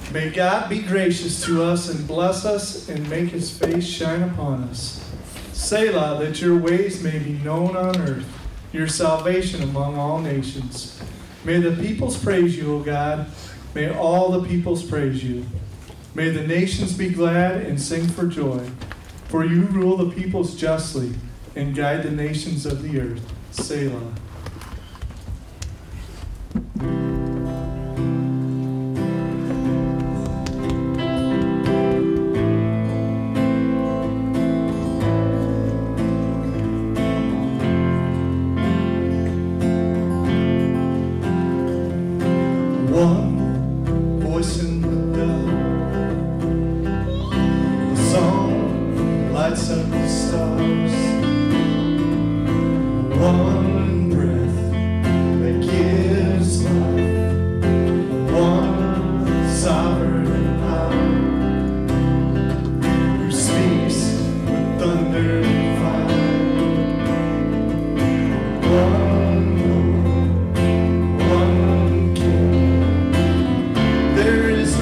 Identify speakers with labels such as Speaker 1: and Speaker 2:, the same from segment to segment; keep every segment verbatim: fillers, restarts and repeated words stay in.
Speaker 1: May God be gracious to us and bless us and make his face shine upon us. Selah, that your ways may be known on earth, your salvation among all nations. May the peoples praise you, O God. May all the peoples praise you. May the nations be glad and sing for joy. For you rule the peoples justly and guide the nations of the earth. Selah.
Speaker 2: One voice in the bell, a song lights up the stars. One breath that gives life, one sovereign power who speaks with thunder and fire. One Lord, one King. There is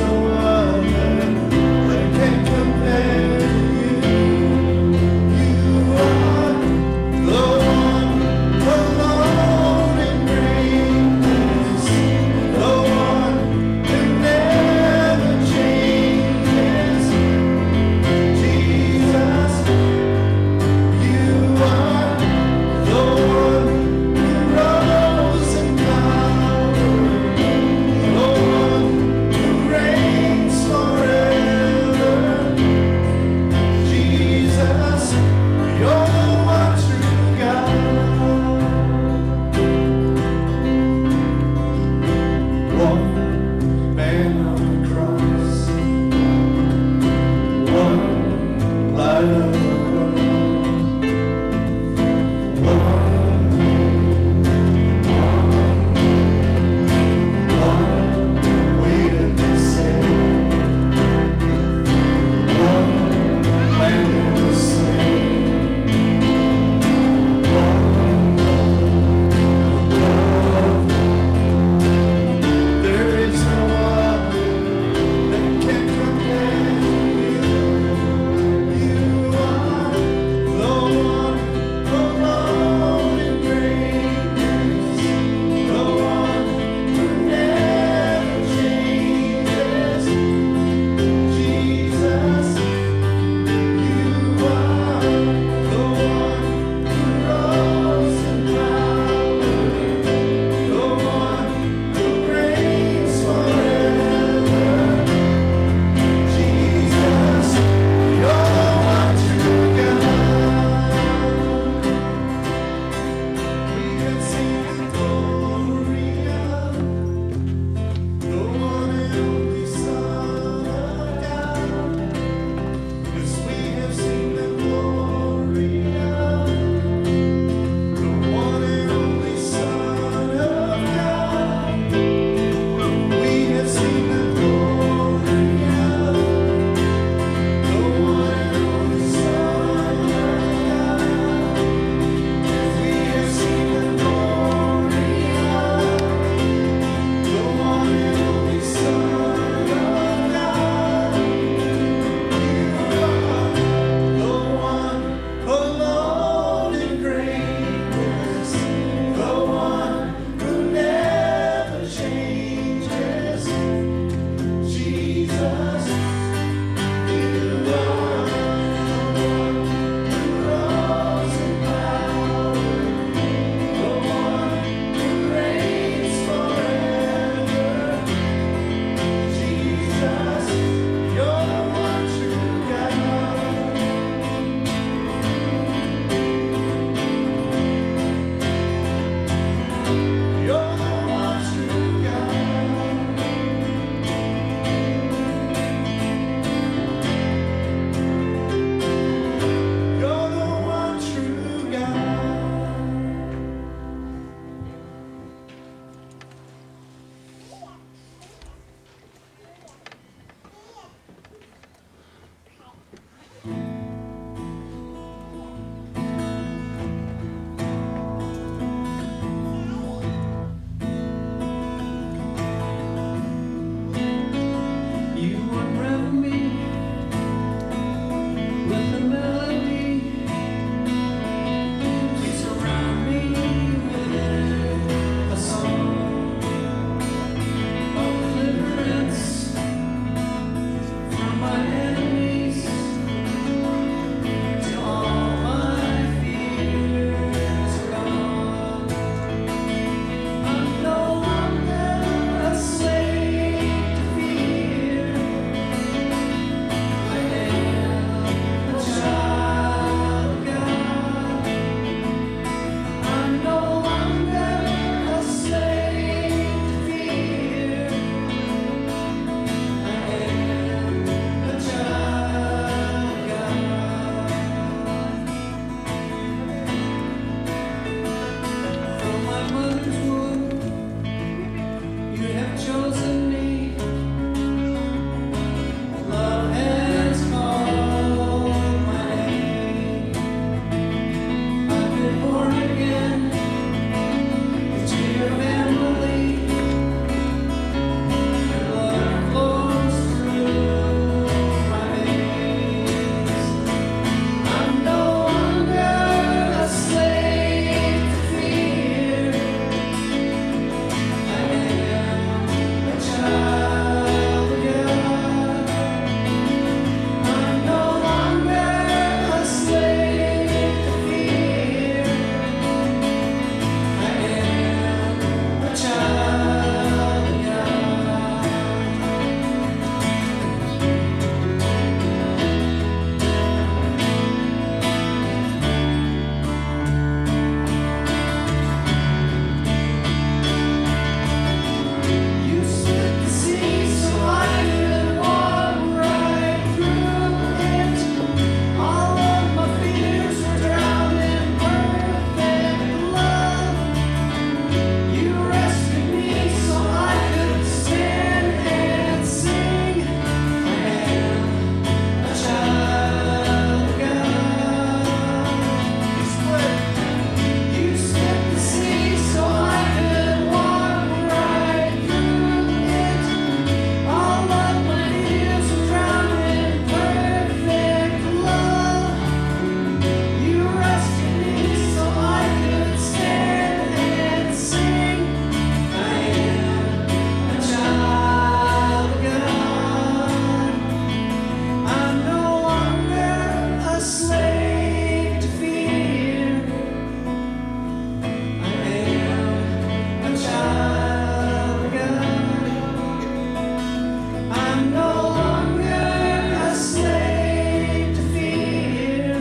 Speaker 2: I'm no longer a slave to fear.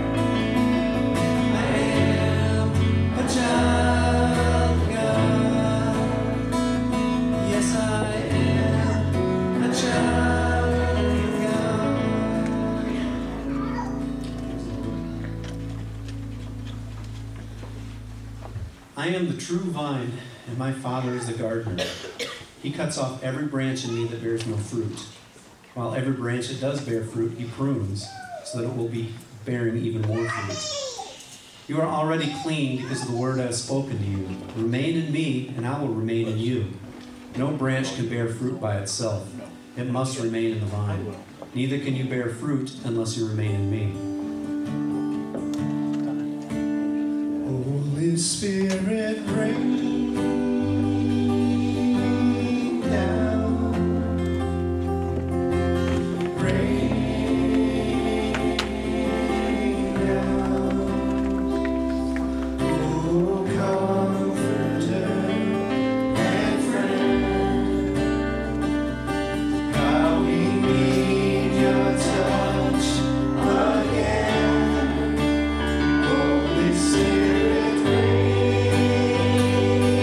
Speaker 2: I am a child of God. Yes, I am a child of God.
Speaker 3: I am the true vine, and my Father is the gardener. He cuts off every branch in me that bears no fruit, while every branch that does bear fruit, he prunes, so that it will be bearing even more fruit. You are already clean because of the word I have spoken to you. Remain in me, and I will remain in you. No branch can bear fruit by itself. It must remain in the vine. Neither can you bear fruit unless you remain in me.
Speaker 2: Holy Spirit, rain down, rain down. Oh, Comforter and friend, how we need your touch again. Holy Spirit, rain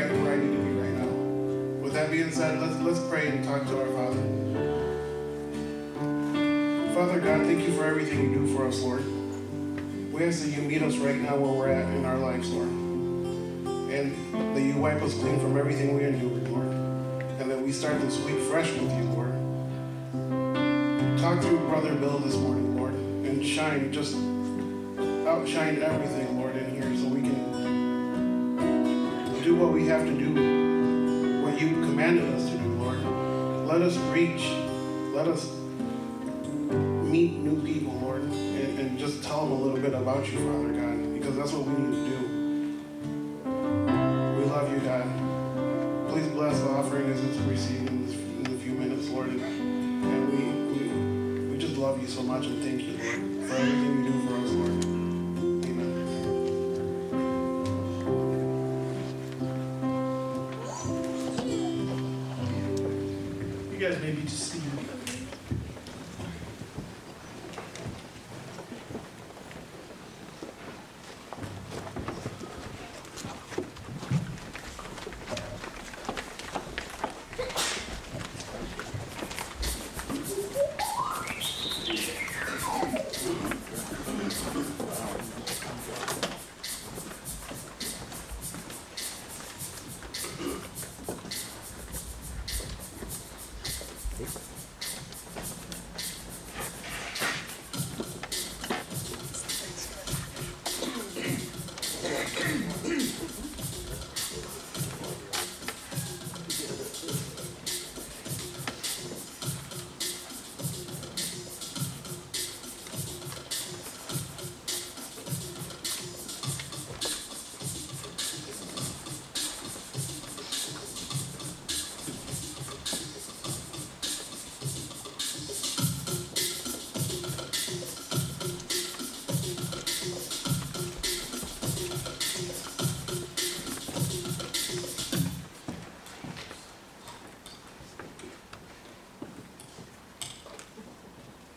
Speaker 4: right where I need to be right now. With that being said, let's let's pray and talk to our Father. Father God, thank you for everything you do for us, Lord. We ask that you meet us right now where we're at in our lives, Lord. And that you wipe us clean from everything we endured, Lord. And that we start this week fresh with you, Lord. Talk through Brother Bill this morning, Lord. And shine, just outshine everything, Lord, in here so we can do what we have to do, what you commanded us to do, Lord. Let us reach, let us meet new people, Lord, and, and just tell them a little bit about you, Father God, because that's what we need to do. We love you, God. Please bless the offering as it's received in, this, in a few minutes, Lord. And, and we, we we just love you so much and thank you, Lord, for everything you do for us, Lord. Amen.
Speaker 1: You guys maybe just see